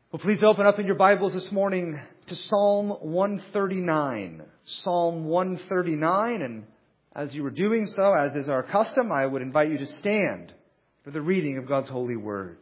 Well, please open up in your Bibles this morning to Psalm 139. Psalm 139, and as you were doing so, as is our custom, I would invite you to stand for the reading of God's holy word.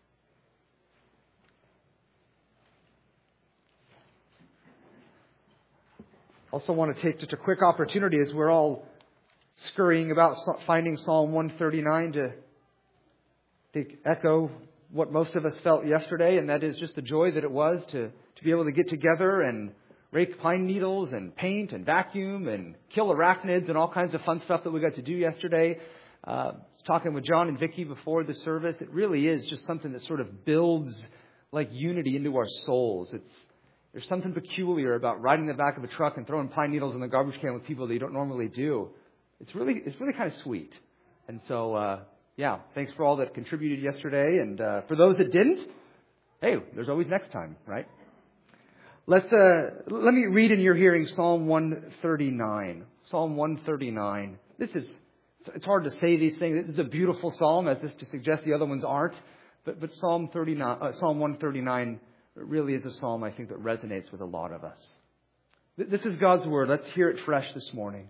Also want to take just a quick opportunity as we're all scurrying about finding Psalm 139 to echo what most of us felt yesterday, and that is just the joy that it was to be able to get together and rake pine needles and paint and vacuum and kill arachnids and all kinds of fun stuff that we got to do yesterday. I was talking with John and Vicky before the service. It really is just something that sort of builds like unity into our souls. There's something peculiar about riding the back of a truck and throwing pine needles in the garbage can with people that you don't normally do. It's really kind of sweet. And so, thanks for all that contributed yesterday. And for those that didn't, hey, there's always next time, right? Let me read in your hearing Psalm 139. Psalm 139. It's hard to say these things. This is a beautiful psalm, as if to suggest the other ones aren't. But Psalm 139 really is a psalm, I think, that resonates with a lot of us. This is God's word. Let's hear it fresh this morning.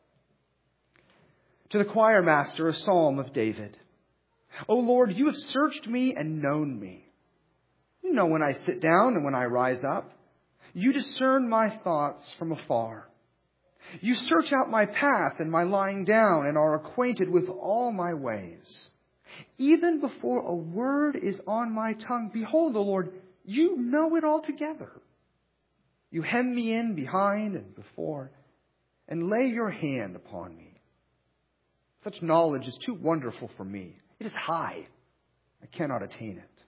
To the choir master, a psalm of David. O Lord, you have searched me and known me. You know when I sit down and when I rise up. You discern my thoughts from afar. You search out my path and my lying down and are acquainted with all my ways. Even before a word is on my tongue, behold, O Lord, you know it altogether. You hem me in behind and before and lay your hand upon me. Such knowledge is too wonderful for me. It is high. I cannot attain it.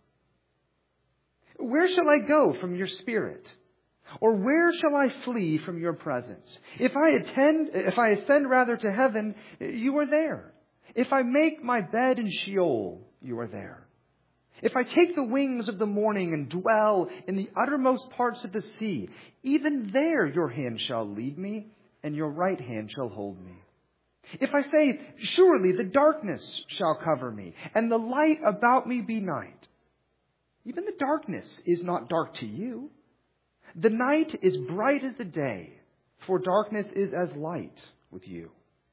Where shall I go from your spirit? Or where shall I flee from your presence? If I ascend rather to heaven, you are there. If I make my bed in Sheol, you are there. If I take the wings of the morning and dwell in the uttermost parts of the sea, even there your hand shall lead me, and your right hand shall hold me. If I say, surely the darkness shall cover me, and the light about me be night. Even the darkness is not dark to you. The night is bright as the day, for darkness is as light with you.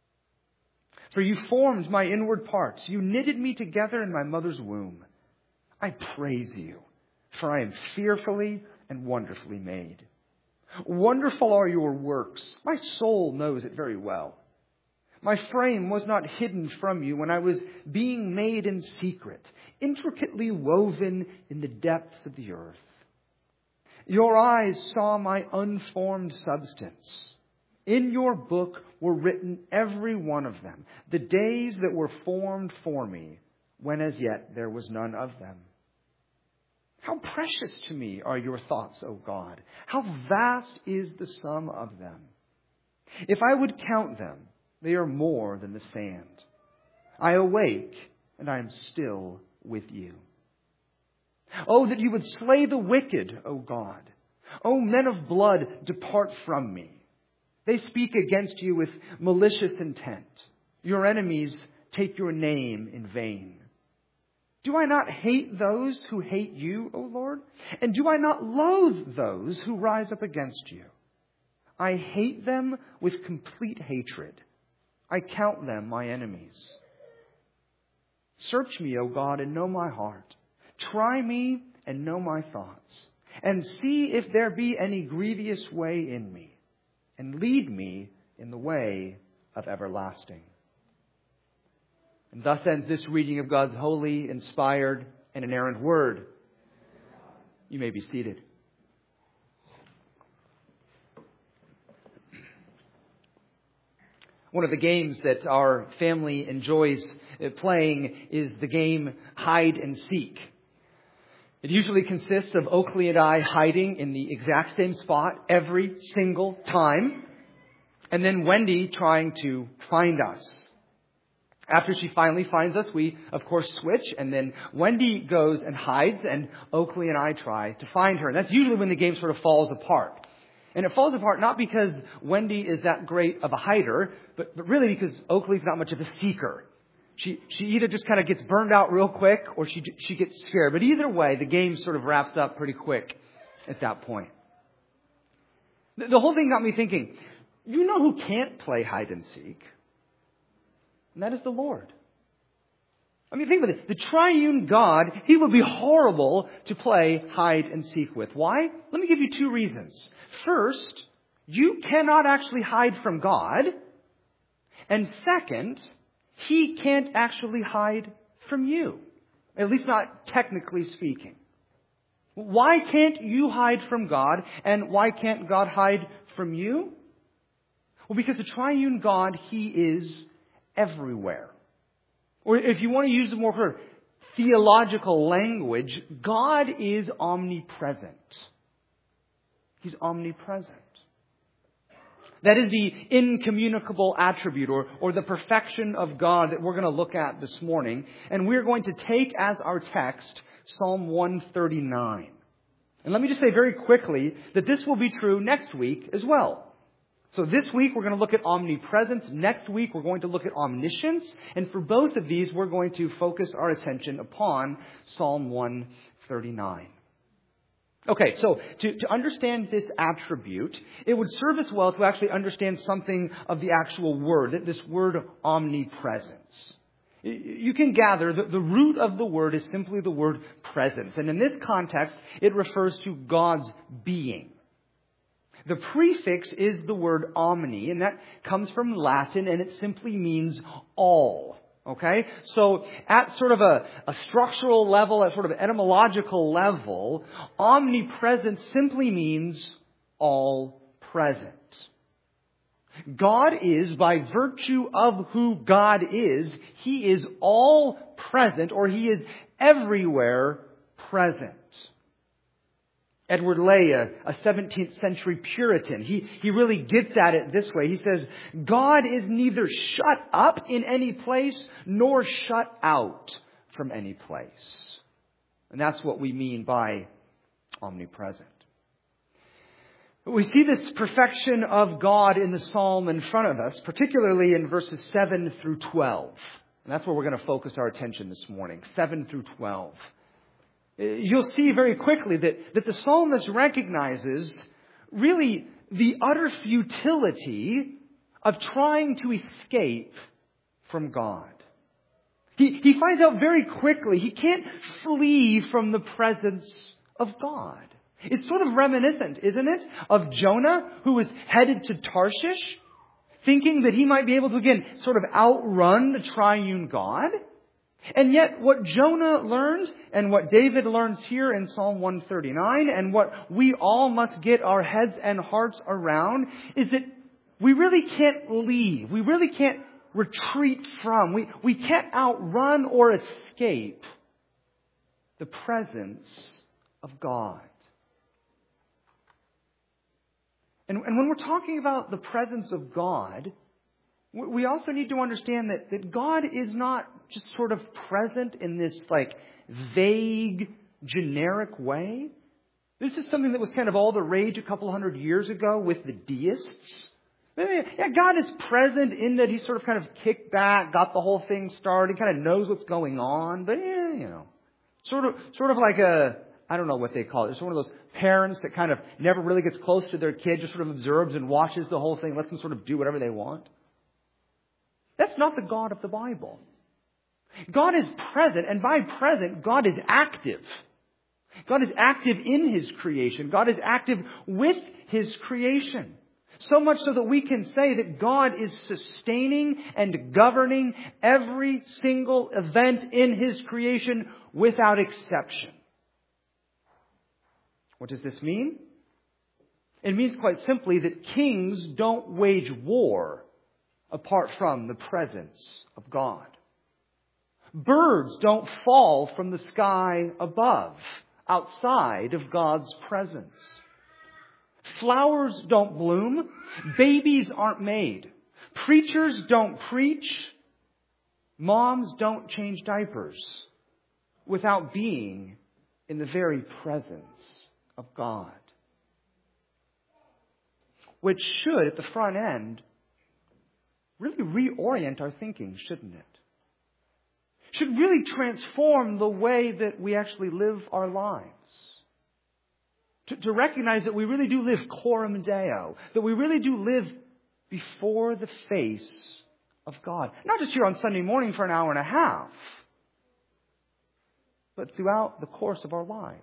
For you formed my inward parts. You knitted me together in my mother's womb. I praise you, for I am fearfully and wonderfully made. Wonderful are your works. My soul knows it very well. My frame was not hidden from you when I was being made in secret, intricately woven in the depths of the earth. Your eyes saw my unformed substance. In your book were written every one of them, the days that were formed for me, when as yet there was none of them. How precious to me are your thoughts, O God! How vast is the sum of them! If I would count them, they are more than the sand. I awake, and I am still with you. Oh, that you would slay the wicked, O God. O men of blood, depart from me. They speak against you with malicious intent. Your enemies take your name in vain. Do I not hate those who hate you, O Lord? And do I not loathe those who rise up against you? I hate them with complete hatred. I count them my enemies. Search me, O God, and know my heart. Try me and know my thoughts. And see if there be any grievous way in me. And lead me in the way of everlasting. And thus ends this reading of God's holy, inspired, and inerrant word. You may be seated. One of the games that our family enjoys playing is the game hide and seek. It usually consists of Oakley and I hiding in the exact same spot every single time, and then Wendy trying to find us. After she finally finds us, we, of course, switch, and then Wendy goes and hides, and Oakley and I try to find her. And that's usually when the game sort of falls apart. And it falls apart not because Wendy is that great of a hider, but really because Oakley's not much of a seeker. She either just kind of gets burned out real quick or she gets scared. But either way, the game sort of wraps up pretty quick at that point. The whole thing got me thinking, you know who can't play hide and seek? And that is the Lord. I mean, think about it. The triune God, He would be horrible to play hide and seek with. Why? Let me give you two reasons. First, you cannot actually hide from God. And second, He can't actually hide from you. At least not technically speaking. Why can't you hide from God? And why can't God hide from you? Well, because the triune God, He is everywhere. Or if you want to use a more sort of theological language, God is omnipresent. He's omnipresent. That is the incommunicable attribute or the perfection of God that we're going to look at this morning. And we're going to take as our text Psalm 139. And let me just say very quickly that this will be true next week as well. So this week we're going to look at omnipresence. Next week we're going to look at omniscience. And for both of these we're going to focus our attention upon Psalm 139. Okay, so to understand this attribute, it would serve us well to actually understand something of the actual word, this word omnipresence. You can gather that the root of the word is simply the word presence. And in this context, it refers to God's being. The prefix is the word omni, and that comes from Latin, and it simply means all. Okay? So at sort of a structural level, at sort of etymological level, omnipresent simply means all present. God is, by virtue of who God is, He is all present, or He is everywhere present. Edward Lay, a 17th century Puritan, he really gets at it this way. He says, God is neither shut up in any place nor shut out from any place. And that's what we mean by omnipresent. We see this perfection of God in the psalm in front of us, particularly in verses 7 through 12. And that's where we're going to focus our attention this morning, 7 through 12. You'll see very quickly that the psalmist recognizes really the utter futility of trying to escape from God. He finds out very quickly he can't flee from the presence of God. It's sort of reminiscent, isn't it, of Jonah, who was headed to Tarshish, thinking that he might be able to, again, sort of outrun the triune God. And yet what Jonah learned and what David learns here in Psalm 139 and what we all must get our heads and hearts around is that we really can't leave. We really can't retreat from. We can't outrun or escape the presence of God. And when we're talking about the presence of God, we also need to understand that God is not just sort of present in this like vague, generic way. This is something that was kind of all the rage a couple hundred years ago with the deists. Yeah, God is present in that He sort of kind of kicked back, got the whole thing started, kind of knows what's going on, but sort of like I don't know what they call it. It's one of those parents that kind of never really gets close to their kid, just sort of observes and watches the whole thing, lets them sort of do whatever they want. That's not the God of the Bible. God is present, and by present, God is active. God is active in His creation. God is active with His creation. So much so that we can say that God is sustaining and governing every single event in His creation without exception. What does this mean? It means quite simply that kings don't wage war apart from the presence of God. Birds don't fall from the sky above, outside of God's presence. Flowers don't bloom. Babies aren't made. Preachers don't preach. Moms don't change diapers without being in the very presence of God. Which should, at the front end, really reorient our thinking, shouldn't it? should really transform the way that we actually live our lives. To recognize that we really do live coram Deo, that we really do live before the face of God. Not just here on Sunday morning for an hour and a half, but throughout the course of our lives.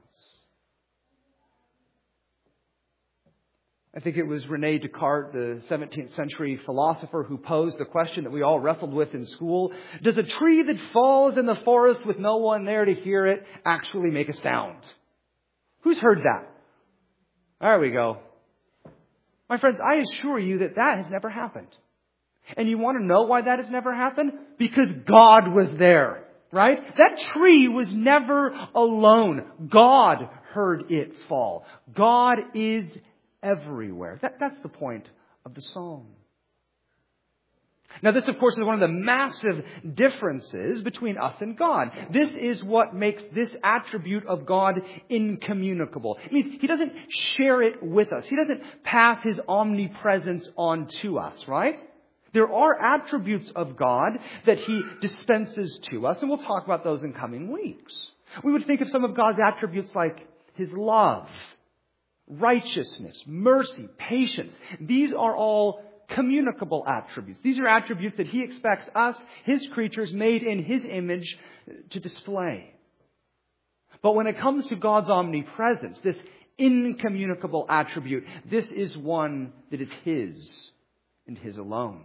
I think it was René Descartes, the 17th century philosopher, who posed the question that we all wrestled with in school. Does a tree that falls in the forest with no one there to hear it actually make a sound? Who's heard that? There we go. My friends, I assure you that that has never happened. And you want to know why that has never happened? Because God was there, right? That tree was never alone. God heard it fall. God is everywhere. That's the point of the psalm. Now, this, of course, is one of the massive differences between us and God. This is what makes this attribute of God incommunicable. It means He doesn't share it with us. He doesn't pass His omnipresence on to us, right? There are attributes of God that He dispenses to us, and we'll talk about those in coming weeks. We would think of some of God's attributes like His love, righteousness, mercy, patience. These are all communicable attributes. These are attributes that He expects us, His creatures made in His image, to display. But when it comes to God's omnipresence, this incommunicable attribute, this is one that is His and His alone.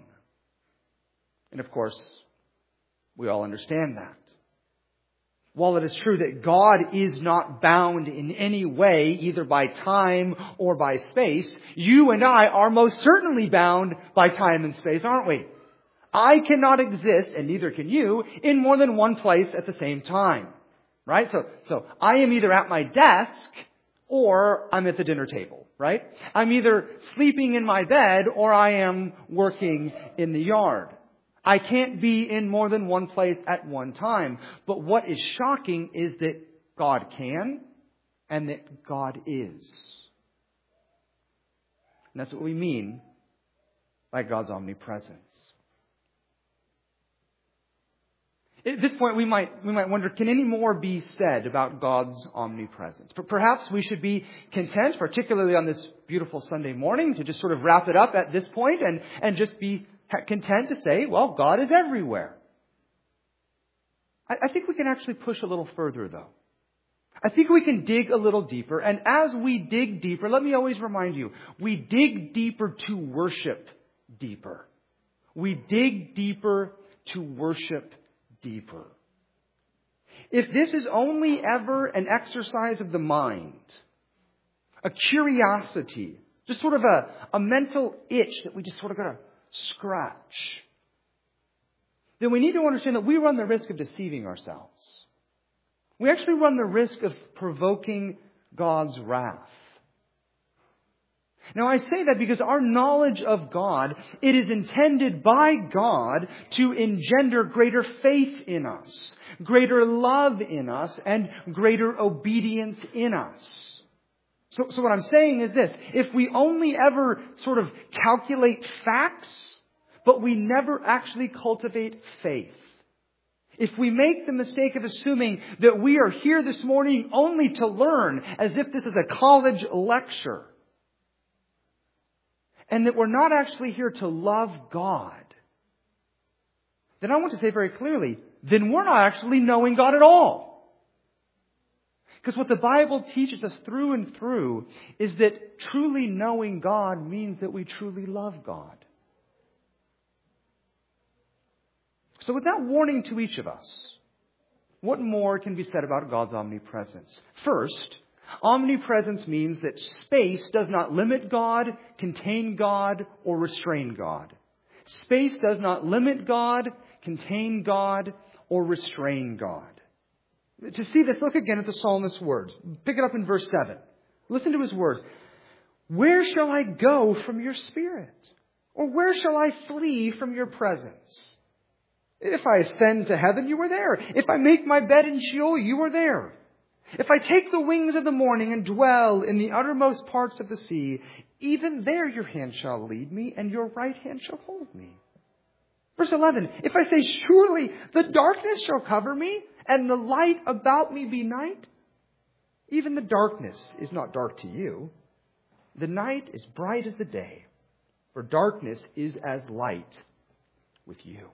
And of course, we all understand that. While it is true that God is not bound in any way, either by time or by space, you and I are most certainly bound by time and space, aren't we? I cannot exist, and neither can you, in more than one place at the same time. Right? So I am either at my desk or I'm at the dinner table, right? I'm either sleeping in my bed or I am working in the yard. I can't be in more than one place at one time. But what is shocking is that God can and that God is. And that's what we mean by God's omnipresence. At this point, we might wonder, can any more be said about God's omnipresence? But perhaps we should be content, particularly on this beautiful Sunday morning, to just sort of wrap it up at this point and just be content to say, well, God is everywhere. I think we can actually push a little further, though. I think we can dig a little deeper. And as we dig deeper, let me always remind you, we dig deeper to worship deeper. We dig deeper to worship deeper. If this is only ever an exercise of the mind, a curiosity, just sort of a mental itch that we just sort of got to scratch, then we need to understand that we run the risk of deceiving ourselves. We actually run the risk of provoking God's wrath. Now, I say that because our knowledge of God, it is intended by God to engender greater faith in us, greater love in us, and greater obedience in us. So what I'm saying is this: if we only ever sort of calculate facts, but we never actually cultivate faith, if we make the mistake of assuming that we are here this morning only to learn, as if this is a college lecture, and that we're not actually here to love God, then I want to say very clearly, then we're not actually knowing God at all. Because what the Bible teaches us through and through is that truly knowing God means that we truly love God. So with that warning to each of us, what more can be said about God's omnipresence? First, omnipresence means that space does not limit God, contain God, or restrain God. Space does not limit God, contain God, or restrain God. To see this, look again at the psalmist's words. Pick it up in verse 7. Listen to his words. Where shall I go from your spirit? Or where shall I flee from your presence? If I ascend to heaven, you are there. If I make my bed in Sheol, you are there. If I take the wings of the morning and dwell in the uttermost parts of the sea, even there your hand shall lead me, and your right hand shall hold me. Verse 11, if I say, surely the darkness shall cover me, and the light about me be night, even the darkness is not dark to you. The night is bright as the day, for darkness is as light with you.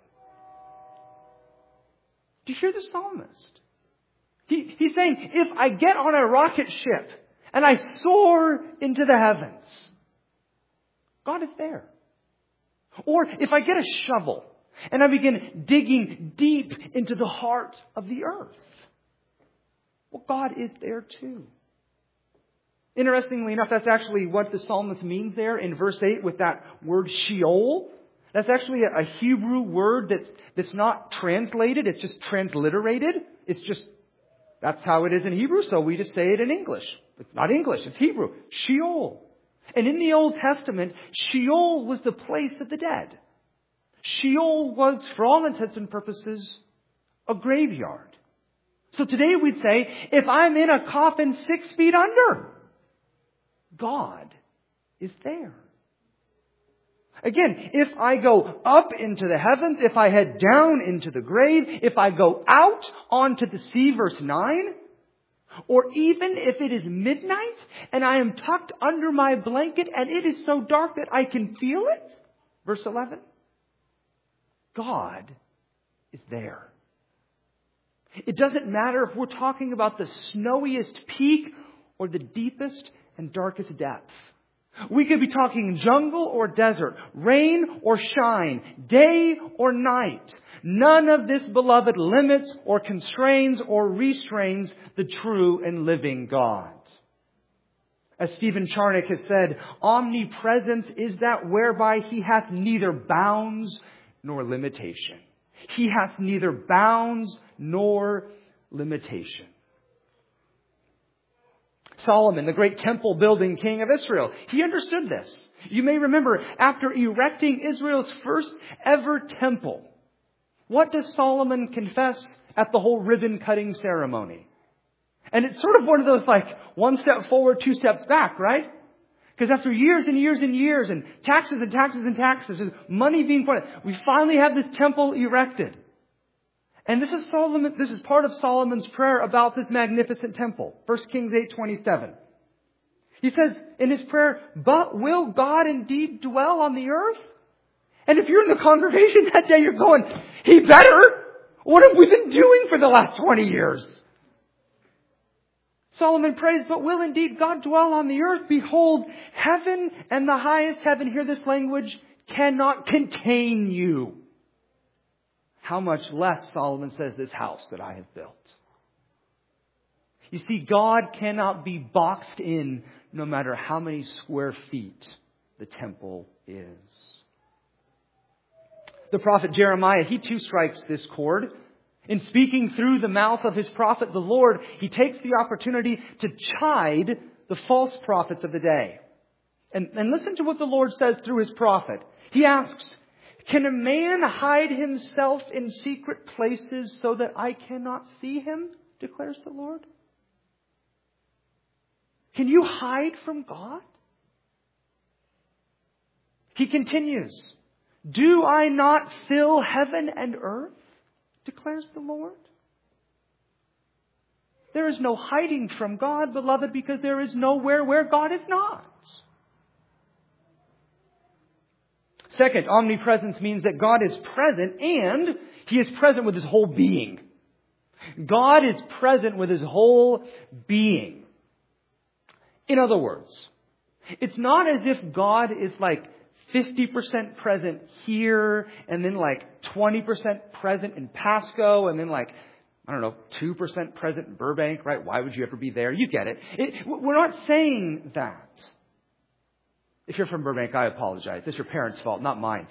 Do you hear the psalmist? He's saying, if I get on a rocket ship and I soar into the heavens, God is there. Or if I get a shovel and I begin digging deep into the heart of the earth, well, God is there too. Interestingly enough, that's actually what the psalmist means there in verse 8 with that word Sheol. That's actually a Hebrew word that's not translated. It's just transliterated. That's how it is in Hebrew, so we just say it in English. It's not English, it's Hebrew. Sheol. And in the Old Testament, Sheol was the place of the dead. Sheol was, for all intents and purposes, a graveyard. So today we'd say, if I'm in a coffin 6 feet under, God is there. Again, if I go up into the heavens, if I head down into the grave, if I go out onto the sea, verse 9, or even if it is midnight and I am tucked under my blanket and it is so dark that I can feel it, verse 11, God is there. It doesn't matter if we're talking about the snowiest peak or the deepest and darkest depth. We could be talking jungle or desert, rain or shine, day or night. None of this, beloved, limits or constrains or restrains the true and living God. As Stephen Charnock has said, omnipresence is that whereby He hath neither bounds nor limitation. He hath neither bounds nor limitation. Solomon, the great temple building king of Israel, he understood this. You may remember, after erecting Israel's first ever temple, what does Solomon confess at the whole ribbon cutting ceremony? And it's sort of one of those like one step forward, 2 steps back, right? Because after years and years and years and taxes and taxes and taxes and money being put, we finally have this temple erected. And this is part of Solomon's prayer about this magnificent temple. 1 Kings 8:27. He says in his prayer, but will God indeed dwell on the earth? And if you're in the congregation that day, you're going, He better! What have we been doing for the last 20 years? Solomon prays, but will indeed God dwell on the earth? Behold, heaven and the highest heaven, hear this language, cannot contain you. How much less, Solomon says, this house that I have built. You see, God cannot be boxed in no matter how many square feet the temple is. The prophet Jeremiah, he too strikes this chord. In speaking through the mouth of his prophet, the Lord, he takes the opportunity to chide the false prophets of the day. And listen to what the Lord says through his prophet. He asks, can a man hide himself in secret places so that I cannot see him? Declares the Lord. Can you hide from God? He continues, do I not fill heaven and earth? Declares the Lord. There is no hiding from God, beloved, because there is nowhere where God is not. Second, omnipresence means that God is present and He is present with His whole being. God is present with His whole being. In other words, it's not as if God is like 50% present here and then like 20% present in Pasco and then like, 2% present in Burbank, right? Why would you ever be there? You get it. We're not saying that. If you're from Burbank, I apologize. It's your parents' fault, not mine.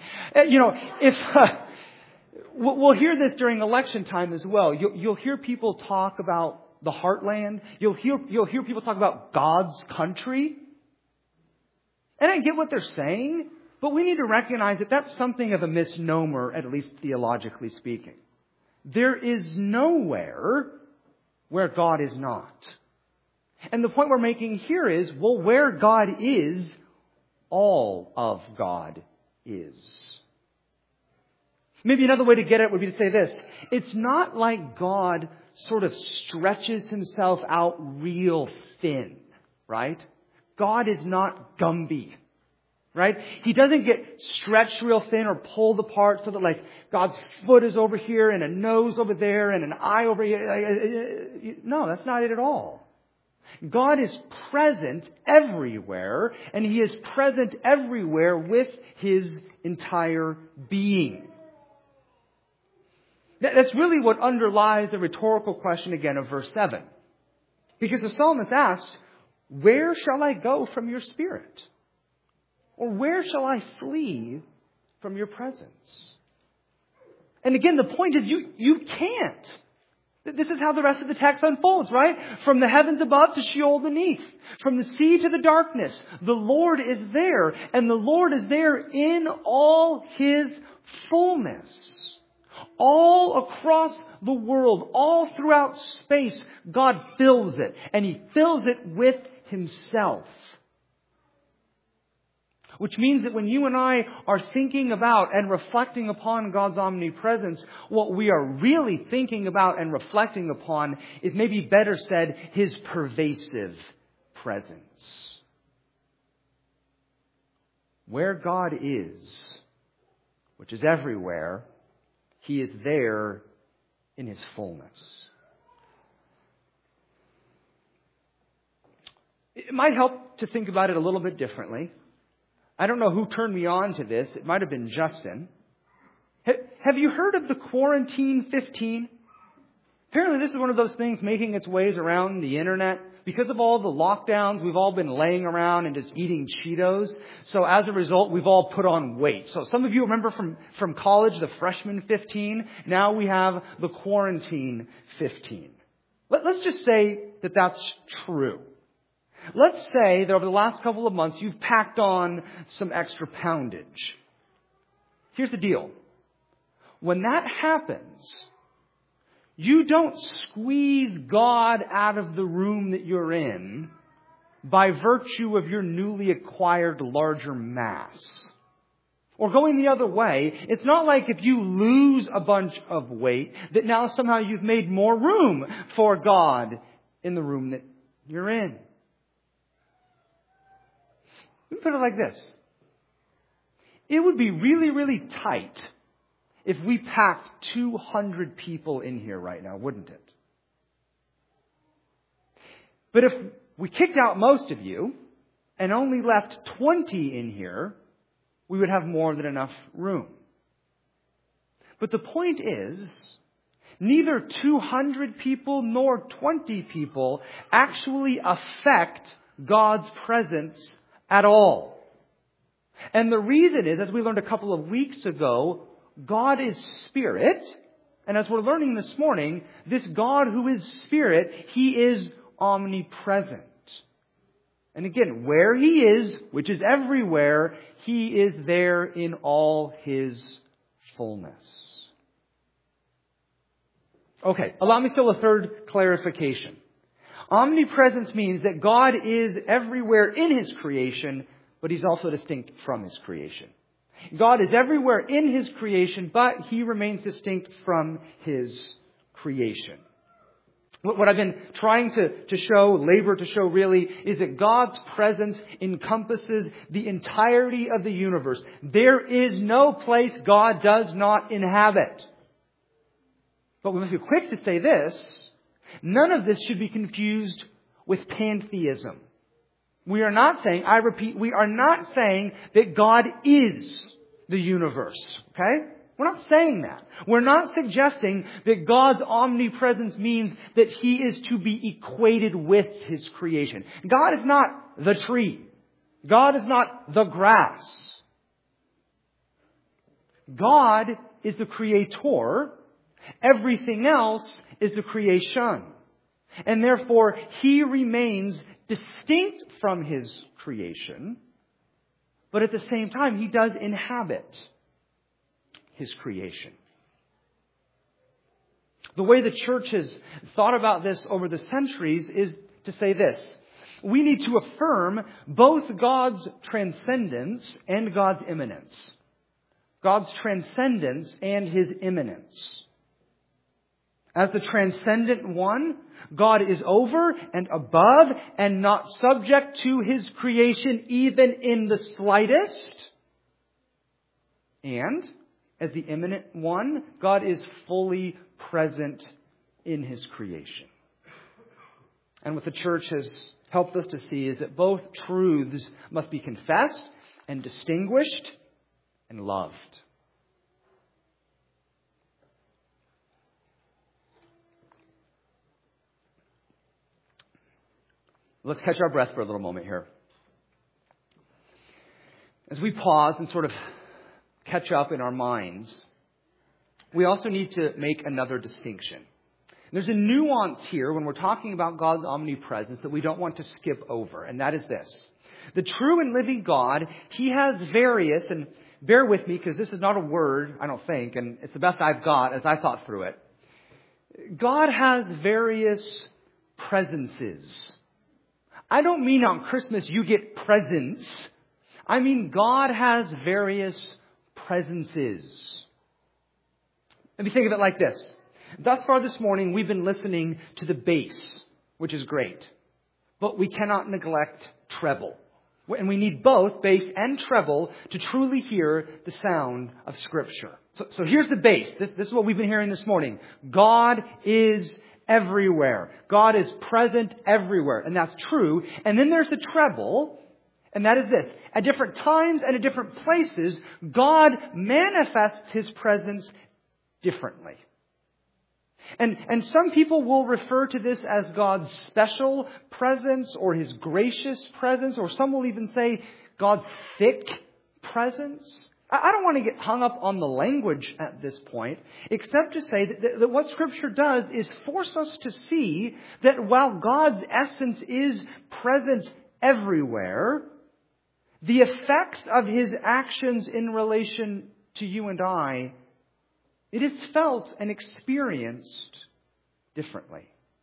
We'll hear this during election time as well. You'll hear people talk about the heartland. You'll hear people talk about God's country. And I get what they're saying, but we need to recognize that that's something of a misnomer, at least theologically speaking. There is nowhere where God is not. And the point we're making here is, well, where God is, all of God is. Maybe another way to get it would be to say this. It's not like God sort of stretches himself out real thin, right? God is not Gumby, right? He doesn't get stretched real thin or pulled apart so that like God's foot is over here and a nose over there and an eye over here. No, that's not it at all. God is present everywhere, and He is present everywhere with His entire being. That's really what underlies the rhetorical question again of verse 7. Because the psalmist asks, where shall I go from your spirit? Or where shall I flee from your presence? And again, the point is you can't. This is how the rest of the text unfolds, right? From the heavens above to Sheol beneath. From the sea to the darkness. The Lord is there. And the Lord is there in all His fullness. All across the world, all throughout space, God fills it. And He fills it with Himself. Which means that when you and I are thinking about and reflecting upon God's omnipresence, what we are really thinking about and reflecting upon is, maybe better said, His pervasive presence. Where God is, which is everywhere, He is there in His fullness. It might help to think about it a little bit differently. I don't know who turned me on to this. It might have been Justin. Have you heard of the Quarantine 15? Apparently this is one of those things making its ways around the internet. Because of all the lockdowns, we've all been laying around and just eating Cheetos. So as a result, we've all put on weight. So some of you remember from college, the Freshman 15. Now we have the Quarantine 15. Let's just say that that's true. Let's say that over the last couple of months, you've packed on some extra poundage. Here's the deal. When that happens, you don't squeeze God out of the room that you're in by virtue of your newly acquired larger mass. Or going the other way, it's not like if you lose a bunch of weight that now somehow you've made more room for God in the room that you're in. Let me put it like this. It would be really, really tight if we packed 200 people in here right now, wouldn't it? But if we kicked out most of you and only left 20 in here, we would have more than enough room. But the point is, neither 200 people nor 20 people actually affect God's presence at all. And the reason is, as we learned a couple of weeks ago, God is Spirit. And as we're learning this morning, this God who is Spirit, He is omnipresent. And again, where He is, which is everywhere, He is there in all His fullness. Okay, allow me still a third clarification. Omnipresence means that God is everywhere in His creation, but He's also distinct from His creation. God is everywhere in His creation, but He remains distinct from His creation. What I've been trying to show, labor to show really, is that God's presence encompasses the entirety of the universe. There is no place God does not inhabit. But we must be quick to say this. None of this should be confused with pantheism. We are not saying, I repeat, we are not saying that God is the universe. Okay? We're not saying that. We're not suggesting that God's omnipresence means that He is to be equated with His creation. God is not the tree. God is not the grass. God is the creator. Everything else is the creation. And therefore, He remains distinct from His creation. But at the same time, He does inhabit His creation. The way the church has thought about this over the centuries is to say this. We need to affirm both God's transcendence and God's immanence. God's transcendence and His immanence. As the transcendent one, God is over and above and not subject to His creation even in the slightest. And as the immanent one, God is fully present in His creation. And what the church has helped us to see is that both truths must be confessed and distinguished and loved. Let's catch our breath for a little moment here. As we pause and sort of catch up in our minds, we also need to make another distinction. There's a nuance here when we're talking about God's omnipresence that we don't want to skip over, and that is this. The true and living God, He has various, and bear with me because this is not a word, I don't think, and it's the best I've got as I thought through it. God has various presences. I don't mean on Christmas you get presents. I mean God has various presences. Let me think of it like this. Thus far this morning, we've been listening to the bass, which is great. But we cannot neglect treble. And we need both bass and treble to truly hear the sound of Scripture. So here's the bass. This is what we've been hearing this morning. God is everywhere. God is present everywhere. And that's true. And then there's the treble. And that is this. At different times and at different places, God manifests His presence differently. And some people will refer to this as God's special presence or His gracious presence, or some will even say God's thick presence. I don't want to get hung up on the language at this point, except to say that what Scripture does is force us to see that while God's essence is present everywhere, the effects of His actions in relation to you and I, it is felt and experienced differently.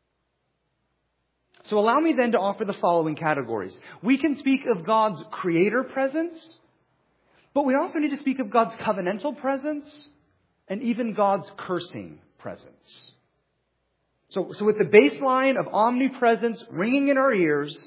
So allow me then to offer the following categories. We can speak of God's creator presence, but we also need to speak of God's covenantal presence and even God's cursing presence. So with the baseline of omnipresence ringing in our ears,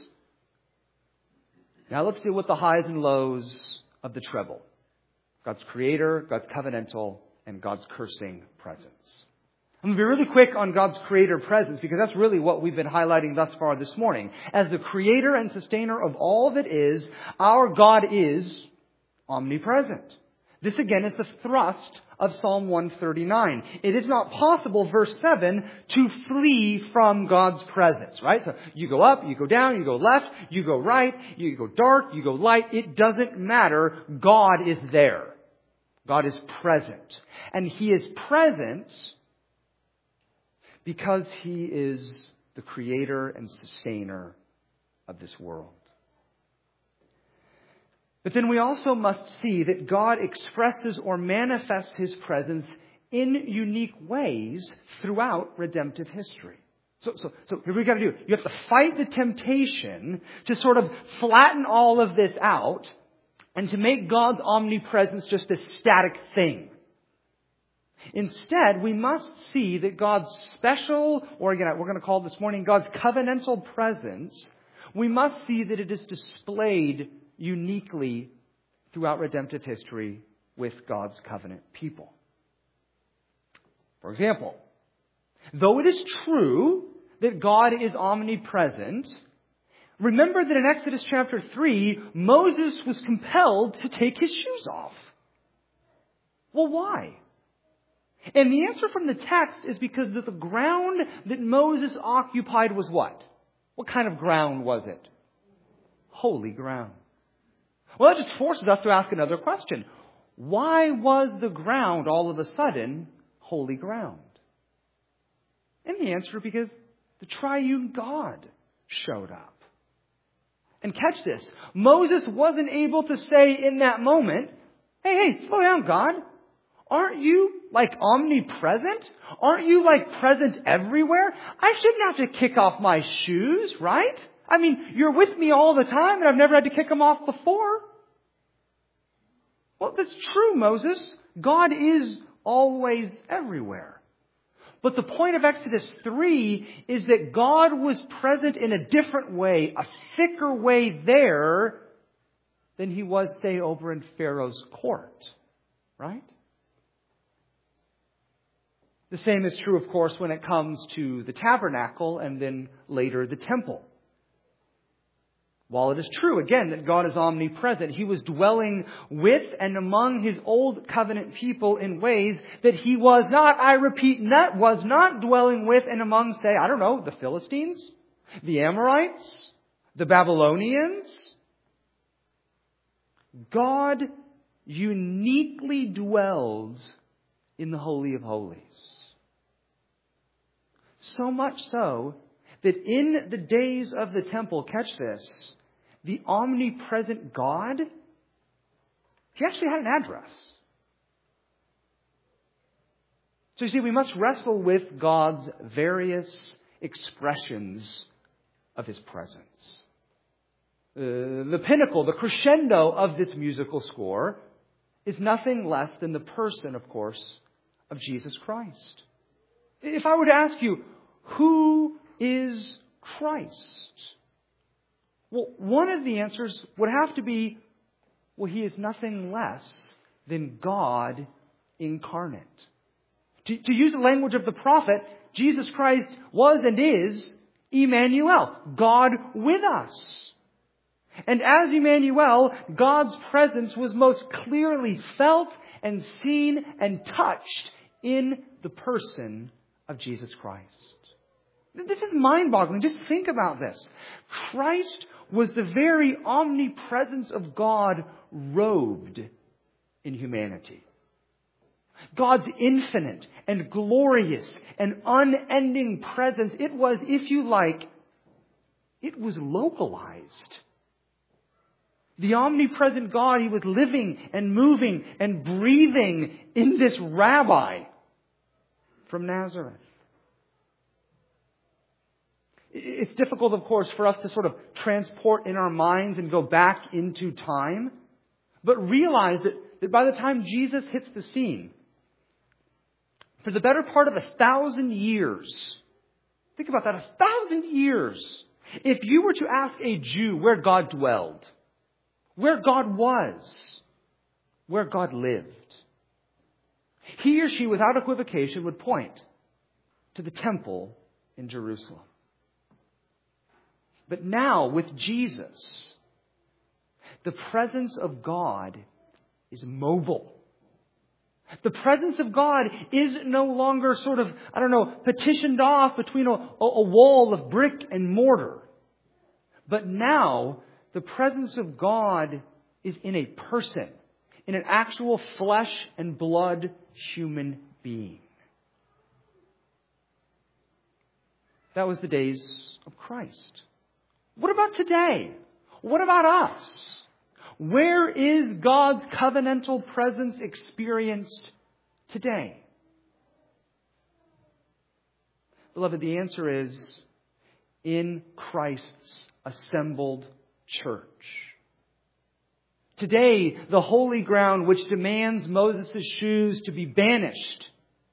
now let's deal with the highs and lows of the treble. God's creator, God's covenantal, and God's cursing presence. I'm going to be really quick on God's creator presence because that's really what we've been highlighting thus far this morning. As the creator and sustainer of all that is, our God is omnipresent. This again is the thrust of Psalm 139. It is not possible, verse 7, to flee from God's presence, right? So you go up, you go down, you go left, you go right, you go dark, you go light. It doesn't matter. God is there. God is present. And He is present because He is the creator and sustainer of this world. But then we also must see that God expresses or manifests His presence in unique ways throughout redemptive history. So here we got to do. You have to fight the temptation to sort of flatten all of this out and to make God's omnipresence just a static thing. Instead, we must see that God's special, or again, we're going to call this morning God's covenantal presence, we must see that it is displayed uniquely throughout redemptive history with God's covenant people. For example, though it is true that God is omnipresent, remember that in Exodus chapter 3, Moses was compelled to take his shoes off. Well, why? And the answer from the text is because the ground that Moses occupied was what? What kind of ground was it? Holy ground. Well, that just forces us to ask another question. Why was the ground all of a sudden holy ground? And the answer, because the triune God showed up. And catch this. Moses wasn't able to say in that moment, hey, slow down, God. Aren't you like omnipresent? Aren't you like present everywhere? I shouldn't have to kick off my shoes, right? I mean, you're with me all the time and I've never had to kick them off before. Well, that's true, Moses. God is always everywhere. But the point of Exodus 3 is that God was present in a different way, a thicker way there than he was, say, over in Pharaoh's court. Right? The same is true, of course, when it comes to the tabernacle and then later the temple. While it is true, again, that God is omnipresent, he was dwelling with and among his old covenant people in ways that he was not, I repeat, was not dwelling with and among, say, I don't know, the Philistines, the Amorites, the Babylonians. God uniquely dwells in the Holy of Holies. So much so that in the days of the temple, catch this, the omnipresent God, he actually had an address. So you see, we must wrestle with God's various expressions of his presence. The pinnacle, the crescendo of this musical score is nothing less than the person, of course, of Jesus Christ. If I were to ask you, who is Christ? Well, one of the answers would have to be, well, he is nothing less than God incarnate. To use the language of the prophet, Jesus Christ was and is Emmanuel, God with us. And as Emmanuel, God's presence was most clearly felt and seen and touched in the person of Jesus Christ. This is mind-boggling. Just think about this. Christ was the very omnipresence of God robed in humanity. God's infinite and glorious and unending presence, it was, if you like, it was localized. The omnipresent God, he was living and moving and breathing in this rabbi from Nazareth. It's difficult, of course, for us to sort of transport in our minds and go back into time. But realize that by the time Jesus hits the scene, for the better part of 1,000 years, think about that, 1,000 years, if you were to ask a Jew where God dwelled, where God was, where God lived, he or she, without equivocation, would point to the temple in Jerusalem. But now, with Jesus, the presence of God is mobile. The presence of God is no longer sort of, petitioned off between a wall of brick and mortar. But now, the presence of God is in a person, in an actual flesh and blood human being. That was the days of Christ. What about today? What about us? Where is God's covenantal presence experienced today? Beloved, the answer is in Christ's assembled church. Today, the holy ground which demands Moses' shoes to be banished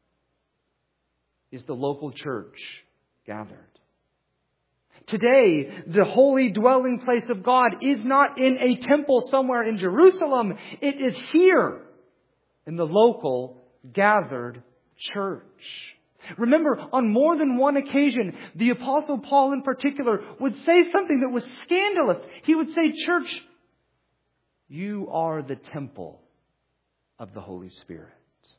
is the local church gathered. Today, the holy dwelling place of God is not in a temple somewhere in Jerusalem. It is here in the local gathered church. Remember, on more than one occasion, the Apostle Paul in particular would say something that was scandalous. He would say, church, you are the temple of the Holy Spirit.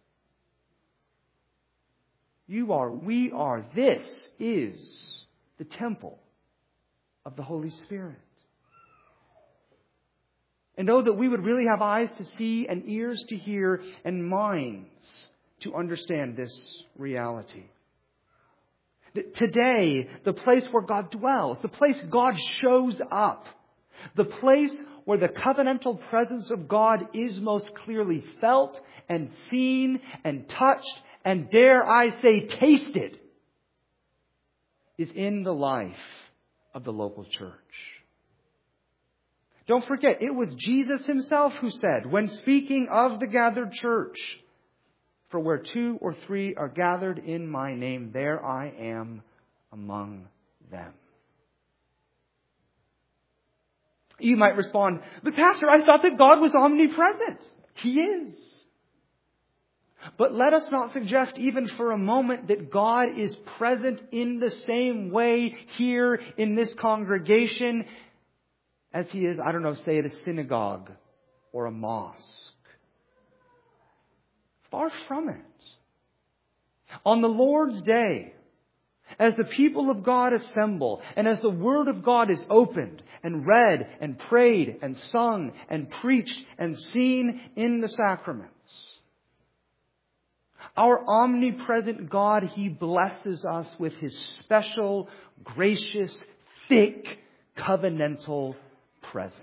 We are, this is the temple of the Holy Spirit. And oh, that we would really have eyes to see and ears to hear and minds to understand this reality. That today, the place where God dwells, the place God shows up, the place where the covenantal presence of God is most clearly felt and seen and touched and, dare I say, tasted, is in the life of the local church. Don't forget, it was Jesus himself who said, when speaking of the gathered church, "For where 2 or 3 are gathered in my name, there I am among them." You might respond, "But Pastor, I thought that God was omnipresent." He is. But let us not suggest even for a moment that God is present in the same way here in this congregation as He is, say at a synagogue or a mosque. Far from it. On the Lord's Day, as the people of God assemble, and as the Word of God is opened and read and prayed and sung and preached and seen in the sacraments, our omnipresent God, He blesses us with His special, gracious, thick, covenantal presence.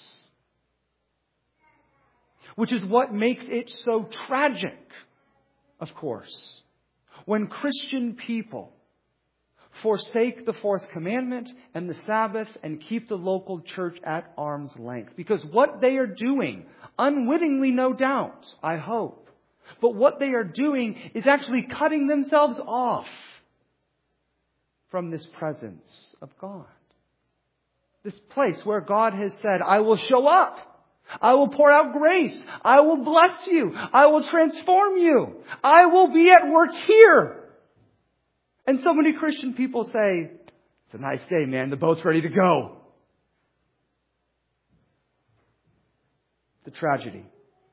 Which is what makes it so tragic, of course, when Christian people forsake the fourth commandment and the Sabbath and keep the local church at arm's length. Because what they are doing, unwittingly no doubt, I hope, but what they are doing is actually cutting themselves off from this presence of God. This place where God has said, "I will show up. I will pour out grace. I will bless you. I will transform you. I will be at work here." And so many Christian people say, "It's a nice day, man. The boat's ready to go." The tragedy.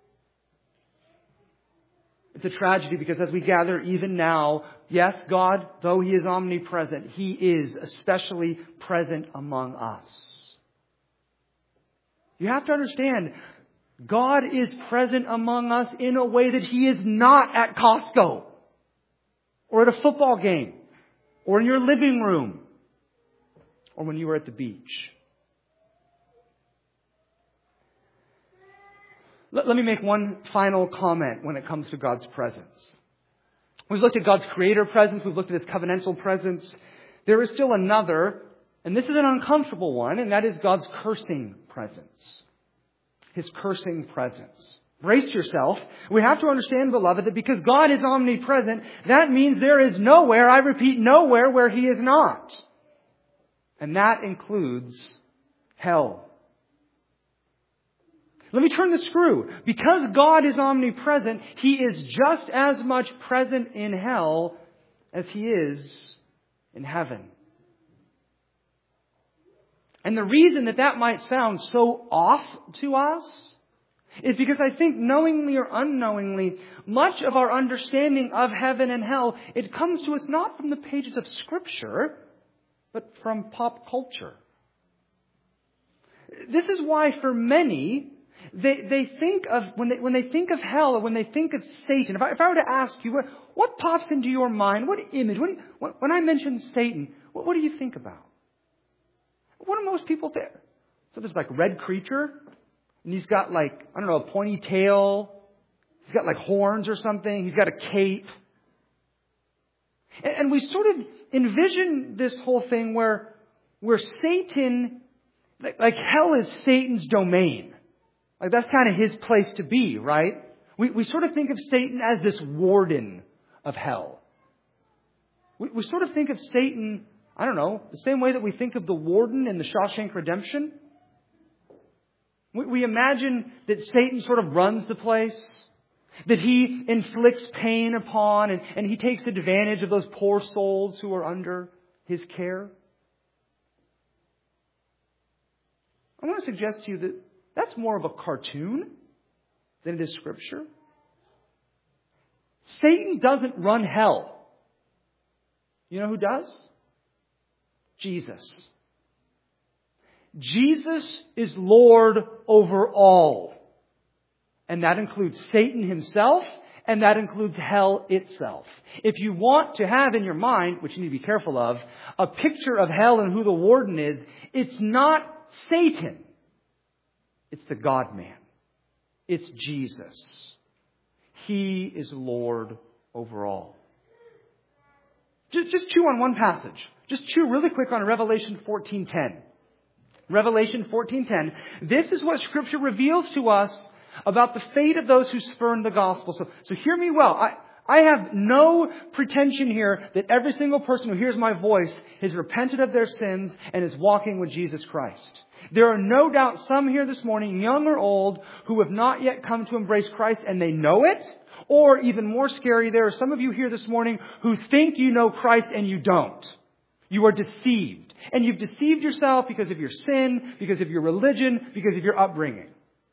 It's a tragedy because as we gather even now, yes, God, though He is omnipresent, He is especially present among us. You have to understand, God is present among us in a way that He is not at Costco or at a football game or in your living room or when you were at the beach. Let me make one final comment when it comes to God's presence. We've looked at God's creator presence. We've looked at His covenantal presence. There is still another, and this is an uncomfortable one, and that is God's cursing presence. His cursing presence. Brace yourself. We have to understand, beloved, that because God is omnipresent, that means there is nowhere, I repeat, nowhere where He is not. And that includes hell. Let me turn the screw. Because God is omnipresent, He is just as much present in hell as He is in heaven. And the reason that might sound so off to us is because I think knowingly or unknowingly, much of our understanding of heaven and hell, it comes to us not from the pages of Scripture, but from pop culture. This is why for many, they think of, when they think of hell or when they think of Satan, if I were to ask you, what pops into your mind? What image? When I mention Satan, what do you think about? What do most people think? So there's like red creature, and he's got a pointy tail. He's got horns or something. He's got a cape. And we sort of envision this whole thing where Satan, like hell is Satan's domain. Like that's kind of his place to be, right? We sort of think of Satan as this warden of hell. We sort of think of Satan, the same way that we think of the warden in the Shawshank Redemption. We imagine that Satan sort of runs the place, that he inflicts pain upon, and he takes advantage of those poor souls who are under his care. I want to suggest to you that that's more of a cartoon than it is Scripture. Satan doesn't run hell. You know who does? Jesus. Jesus is Lord over all. And that includes Satan himself, and that includes hell itself. If you want to have in your mind, which you need to be careful of, a picture of hell and who the warden is, it's not Satan. It's the God-man. It's Jesus. He is Lord over all. Just chew on one passage. Just chew really quick on Revelation 14:10. Revelation 14:10. This is what Scripture reveals to us about the fate of those who spurn the gospel. So hear me well. I have no pretension here that every single person who hears my voice has repented of their sins and is walking with Jesus Christ. There are no doubt some here this morning, young or old, who have not yet come to embrace Christ and they know it. Or even more scary, there are some of you here this morning who think you know Christ and you don't. You are deceived. And you've deceived yourself because of your sin, because of your religion, because of your upbringing.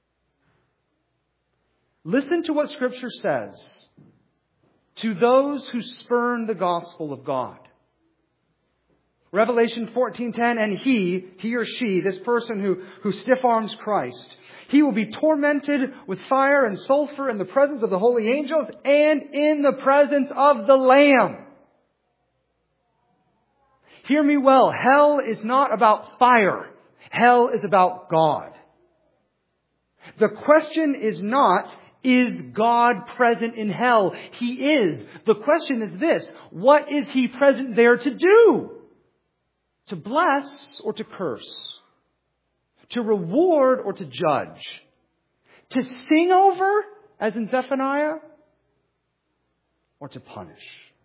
Listen to what Scripture says to those who spurn the gospel of God. Revelation 14:10, and he or she, this person who stiff-arms Christ, he will be tormented with fire and sulfur in the presence of the holy angels and in the presence of the Lamb. Hear me well. Hell is not about fire. Hell is about God. The question is not, is God present in hell? He is. The question is this: what is He present there to do? To bless or to curse? To reward or to judge? To sing over, as in Zephaniah? Or to punish?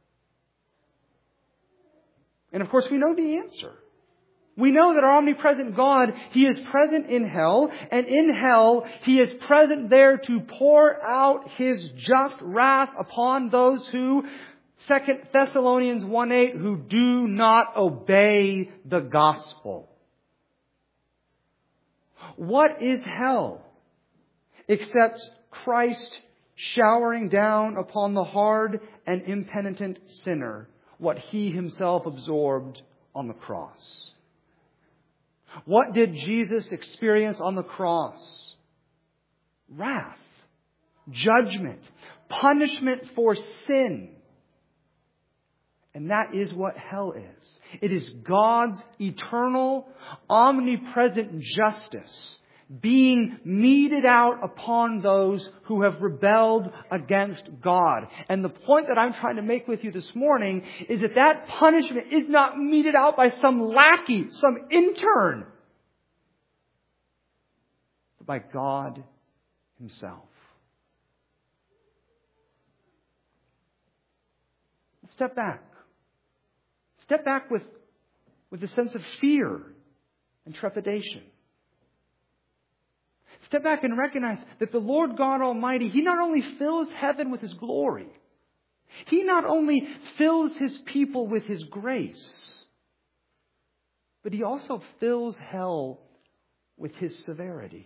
And of course we know the answer. We know that our omnipresent God, He is present in hell, and in hell He is present there to pour out His just wrath upon those who, 2 Thessalonians 1:8, who do not obey the gospel. What is hell except Christ showering down upon the hard and impenitent sinner what He Himself absorbed on the cross? What did Jesus experience on the cross? Wrath, judgment, punishment for sin. And that is what hell is. It is God's eternal, omnipresent justice being meted out upon those who have rebelled against God. And the point that I'm trying to make with you this morning is that punishment is not meted out by some lackey, some intern, but by God Himself. Step back. Step back with a sense of fear and trepidation. Step back and recognize that the Lord God Almighty, He not only fills heaven with His glory, He not only fills His people with His grace, but He also fills hell with His severity.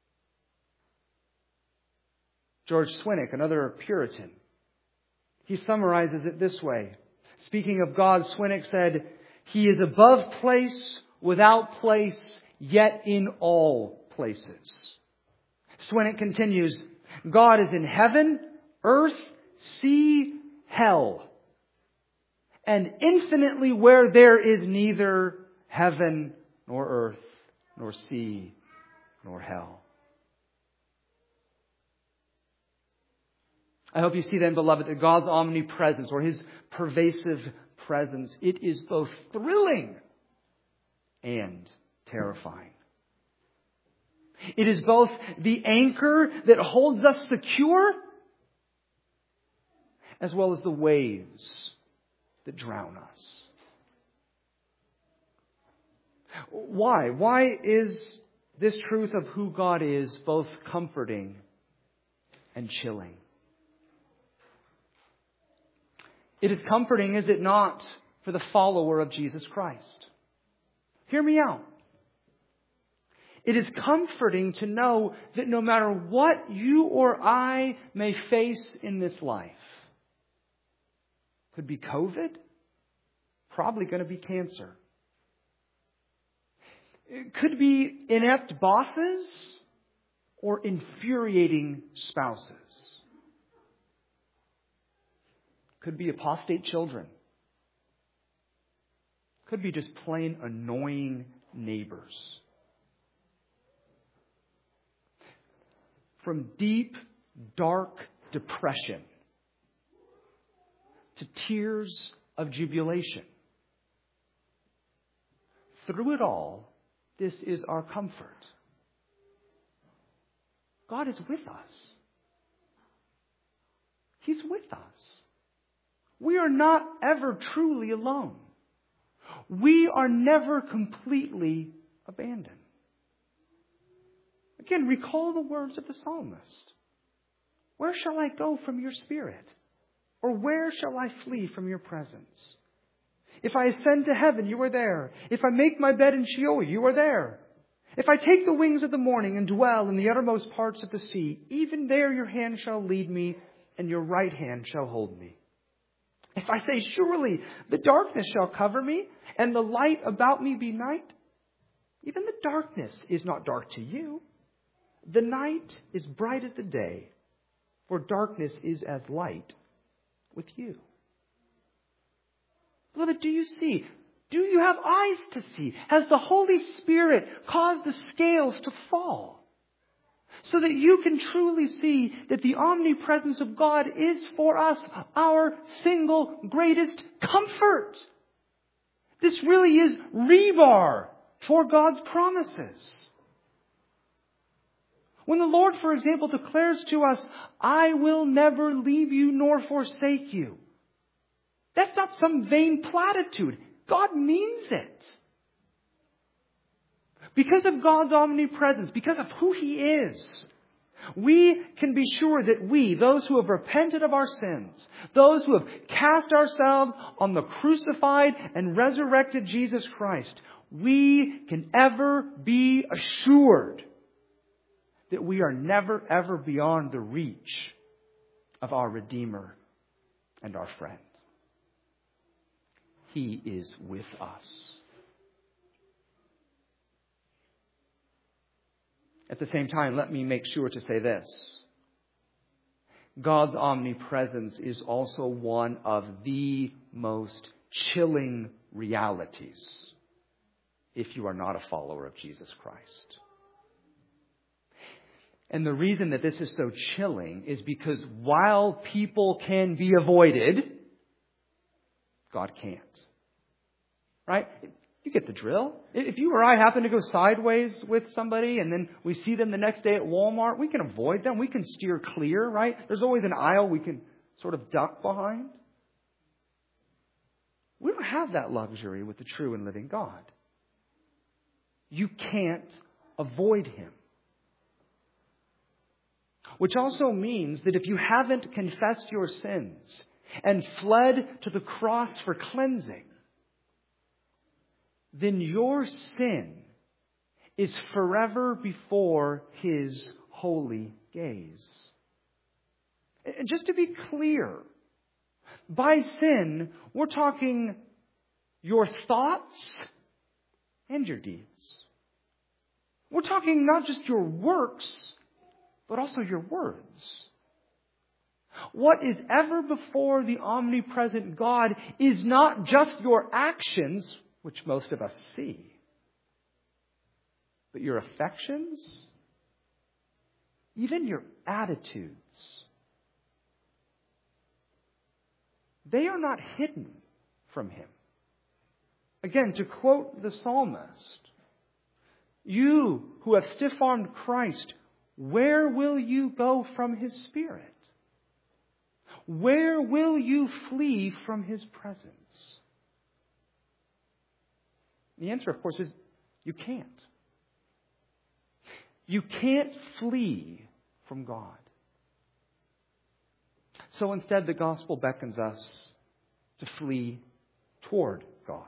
George Swinnock, another Puritan, he summarizes it this way. Speaking of God, Swinnock said, He is above place, without place, yet in all places. Swinnock continues, God is in heaven, earth, sea, hell, and infinitely where there is neither heaven, nor earth, nor sea, nor hell. I hope you see then, beloved, that God's omnipresence, or His pervasive presence, it is both thrilling and terrifying. It is both the anchor that holds us secure, as well as the waves that drown us. Why? Why is this truth of who God is both comforting and chilling? It is comforting, is it not, for the follower of Jesus Christ? Hear me out. It is comforting to know that no matter what you or I may face in this life, could be COVID, probably going to be cancer. It could be inept bosses or infuriating spouses. Could be apostate children. Could be just plain annoying neighbors. From deep, dark depression to tears of jubilation. Through it all, This is our comfort. God is with us. He's with us. We are not ever truly alone. We are never completely abandoned. Again, recall the words of the psalmist. Where shall I go from your spirit? Or where shall I flee from your presence? If I ascend to heaven, you are there. If I make my bed in Sheol, you are there. If I take the wings of the morning and dwell in the uttermost parts of the sea, even there your hand shall lead me, and your right hand shall hold me. If I say, surely the darkness shall cover me, and the light about me be night, even the darkness is not dark to you. The night is bright as the day, for darkness is as light with you. Beloved, do you see? Do you have eyes to see? Has the Holy Spirit caused the scales to fall so that you can truly see that the omnipresence of God is for us our single greatest comfort? This really is rebar for God's promises. When the Lord, for example, declares to us, I will never leave you nor forsake you, that's not some vain platitude. God means it. Because of God's omnipresence, because of who He is, we can be sure that we, those who have repented of our sins, those who have cast ourselves on the crucified and resurrected Jesus Christ, we can ever be assured that we are never, ever beyond the reach of our Redeemer and our friend. He is with us. At the same time, let me make sure to say this. God's omnipresence is also one of the most chilling realities if you are not a follower of Jesus Christ. And the reason that this is so chilling is because while people can be avoided, God can't. Right? You get the drill. If you or I happen to go sideways with somebody and then we see them the next day at Walmart, we can avoid them. We can steer clear, right? There's always an aisle we can sort of duck behind. We don't have that luxury with the true and living God. You can't avoid Him. Which also means that if you haven't confessed your sins and fled to the cross for cleansing, then your sin is forever before His holy gaze. And just to be clear, by sin, we're talking your thoughts and your deeds. We're talking not just your works, but also your words. What is ever before the omnipresent God is not just your actions, which most of us see, but your affections, even your attitudes. They are not hidden from Him. Again, to quote the psalmist, you who have stiff-armed Christ, where will you go from His Spirit? Where will you flee from His presence? The answer, of course, is you can't. You can't flee from God. So instead, the gospel beckons us to flee toward God.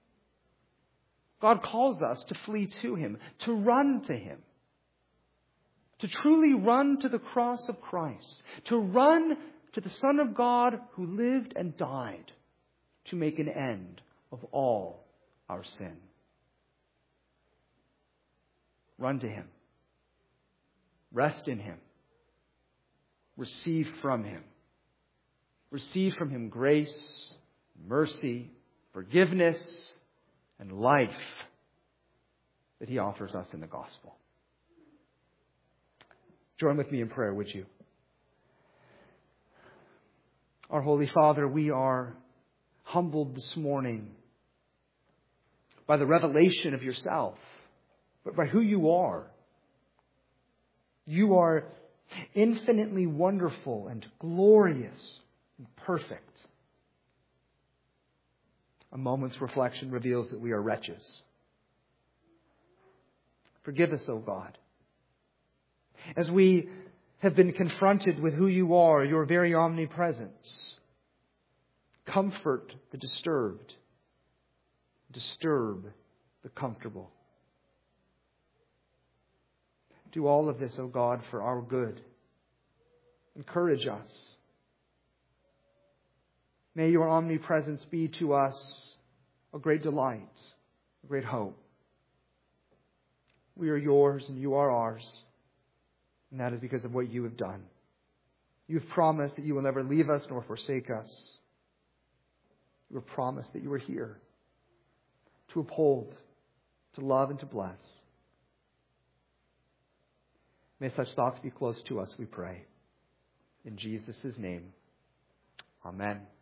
God calls us to flee to Him, to run to Him, to truly run to the cross of Christ, to run to the Son of God who lived and died to make an end of all our sin. Run to Him. Rest in Him. Receive from Him. Receive from Him grace, mercy, forgiveness, and life that He offers us in the gospel. Join with me in prayer, would you? Our Holy Father, we are humbled this morning by the revelation of Yourself but by who you are. You are infinitely wonderful and glorious and perfect. A moment's reflection reveals that we are wretches. Forgive us, O God. As we have been confronted with who you are, your very omnipresence, comfort the disturbed, disturb the comfortable. Do all of this, O God, for our good. Encourage us. May your omnipresence be to us a great delight, a great hope. We are yours and you are ours. And that is because of what you have done. You have promised that you will never leave us nor forsake us. You have promised that you are here to uphold, to love, and to bless. May such thoughts be close to us, we pray. In Jesus' name, amen.